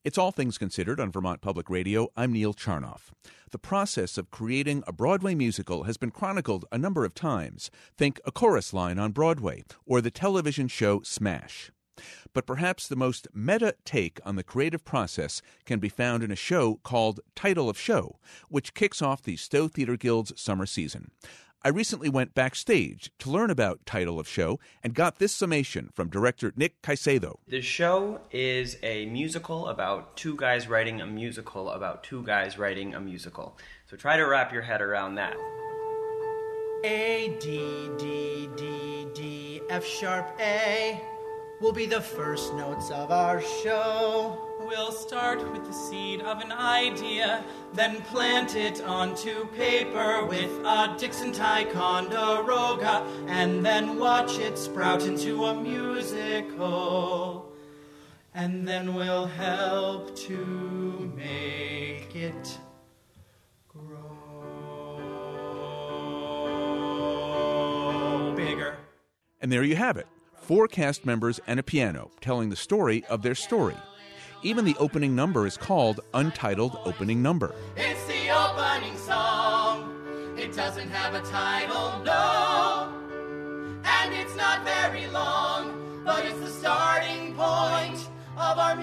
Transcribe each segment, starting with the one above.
It's All Things Considered on Vermont Public Radio. I'm Neil Charnoff. The process of creating a Broadway musical has been chronicled a number of times. Think A Chorus Line on Broadway or the television show Smash. But perhaps the most meta take on the creative process can be found in a show called Title of Show, which kicks off the Stowe Theatre Guild's summer season. I recently went backstage to learn about Title of Show and got this summation from director Nick Caicedo. The show is a musical about two guys writing a musical about two guys writing a musical. So try to wrap your head around that. A, D, D, D, D, F sharp, A will be the first notes of our show. We'll start with the seed of an idea, then plant it onto paper with a Dixon Ticonderoga, and then watch it sprout into a musical. And then we'll help to make it grow bigger. And there you have it. 4 cast members and a piano telling the story of their story. Even the opening number is called Untitled Opening Number. It's the opening song. It doesn't have a title, no. And it's not very long, but it's the starting point of our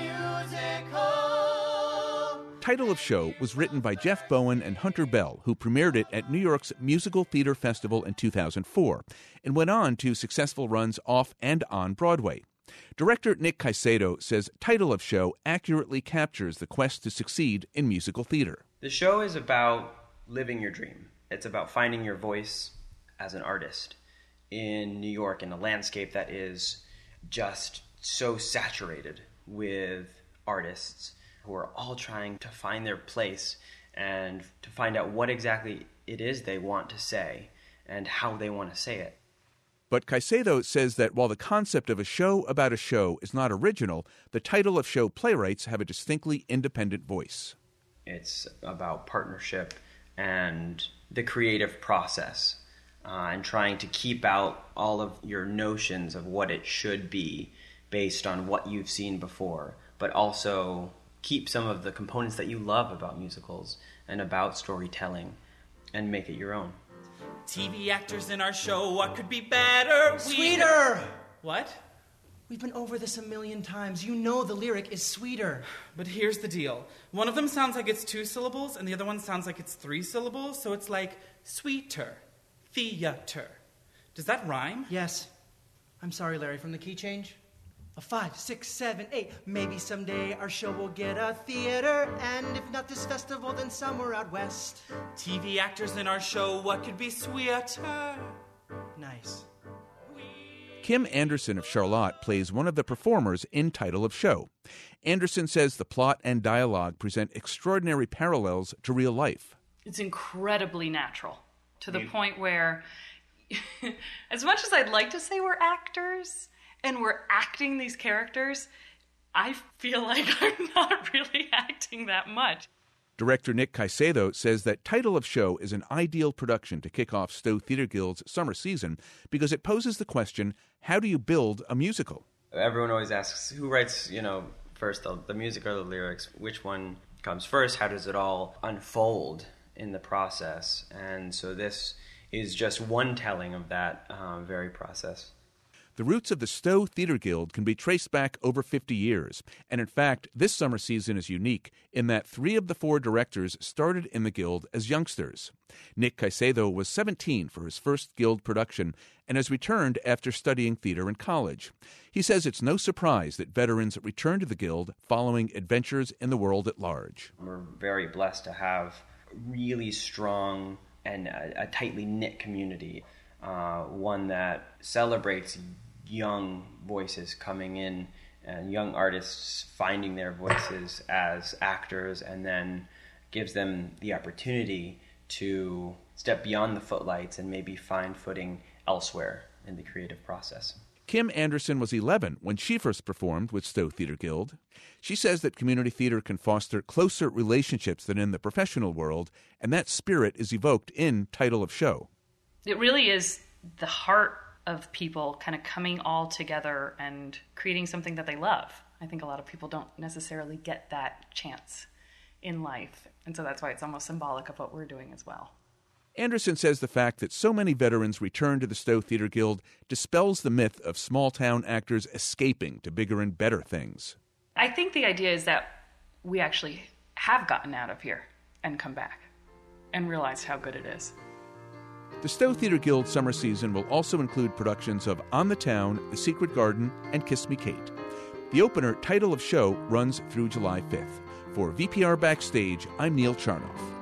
musical. Title of Show was written by Jeff Bowen and Hunter Bell, who premiered it at New York's Musical Theater Festival in 2004 and went on to successful runs off and on Broadway. Director Nick Caicedo says Title of Show accurately captures the quest to succeed in musical theater. The show is about living your dream. It's about finding your voice as an artist in New York in a landscape that is just so saturated with artists who are all trying to find their place and to find out what exactly it is they want to say and how they want to say it. But Caicedo says that while the concept of a show about a show is not original, the Title of Show playwrights have a distinctly independent voice. It's about partnership and the creative process and trying to keep out all of your notions of what it should be based on what you've seen before, but also keep some of the components that you love about musicals and about storytelling and make it your own. TV actors in our show, what could be better? Sweeter! What? We've been over this a million times. You know the lyric is sweeter. But here's the deal. One of them sounds like it's 2 syllables, and the other one sounds like it's 3 syllables, so it's like sweeter, theater. Does that rhyme? Yes. I'm sorry, Larry, from the key change. A 5, 6, 7, 8. Maybe someday our show will get a theater, and if not this festival, then somewhere out west. TV actors in our show, what could be sweeter? Nice. Kim Anderson of Charlotte plays one of the performers in Title of Show. Anderson says the plot and dialogue present extraordinary parallels to real life. It's incredibly natural, to the point where, as much as I'd like to say we're actors, and we're acting these characters, I feel like I'm not really acting that much. Director Nick Caicedo says that Title of Show is an ideal production to kick off Stowe Theatre Guild's summer season because it poses the question, how do you build a musical? Everyone always asks, who writes, first the music or the lyrics? Which one comes first? How does it all unfold in the process? And so this is just one telling of that very process. The roots of the Stowe Theatre Guild can be traced back over 50 years, and in fact, this summer season is unique in that 3 of the 4 directors started in the Guild as youngsters. Nick Caicedo was 17 for his first Guild production and has returned after studying theater in college. He says it's no surprise that veterans return to the Guild following adventures in the world at large. We're very blessed to have really strong and a tightly knit community, one that celebrates young voices coming in and young artists finding their voices as actors, and then gives them the opportunity to step beyond the footlights and maybe find footing elsewhere in the creative process. Kim Anderson was 11 when she first performed with Stowe Theatre Guild. She says that community theater can foster closer relationships than in the professional world, and that spirit is evoked in Title of Show. It really is the heart of people kind of coming all together and creating something that they love. I think a lot of people don't necessarily get that chance in life. And so that's why it's almost symbolic of what we're doing as well. Anderson says the fact that so many veterans return to the Stowe Theatre Guild dispels the myth of small-town actors escaping to bigger and better things. I think the idea is that we actually have gotten out of here and come back and realized how good it is. The Stowe Theatre Guild summer season will also include productions of On the Town, The Secret Garden, and Kiss Me Kate. The opener, Title of Show, runs through July 5th. For VPR Backstage, I'm Neil Charnoff.